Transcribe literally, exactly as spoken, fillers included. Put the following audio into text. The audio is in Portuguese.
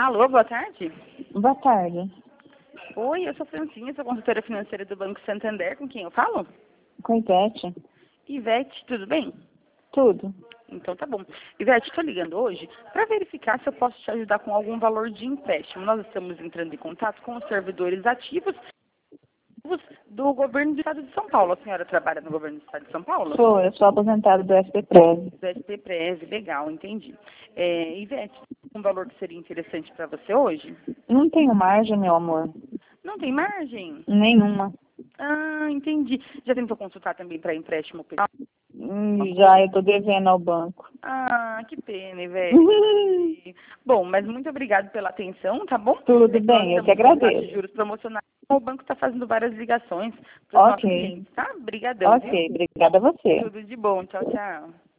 Alô, boa tarde. Boa tarde. Oi, eu sou Francine, sou consultora financeira do Banco Santander. Com quem eu falo? Com Ivete. Ivete, tudo bem? Tudo. Então tá bom. Ivete, estou ligando hoje para verificar se eu posso te ajudar com algum valor de empréstimo. Nós estamos entrando em contato com os servidores ativos do governo do estado de São Paulo. A senhora trabalha no governo do estado de São Paulo? Sou, eu sou aposentada do S P Prev. Do S P Prev, legal, entendi. É, Ivete, um valor que seria interessante para você hoje? Não tenho margem, meu amor. Não tem margem? Nenhuma. Ah, entendi. Já tentou consultar também para empréstimo pessoal? Hum, Já, eu tô devendo ao banco. Ah, que pena, Ivete. Bom, mas muito obrigada pela atenção, tá bom? Tudo É que nós bem, eu estamos que com taxa de agradeço. juros promocionais. O banco está fazendo várias ligações para os nossos Ok. clientes, tá? Obrigadão, viu? Ok, obrigada a você. Tudo de bom. Tchau, tchau.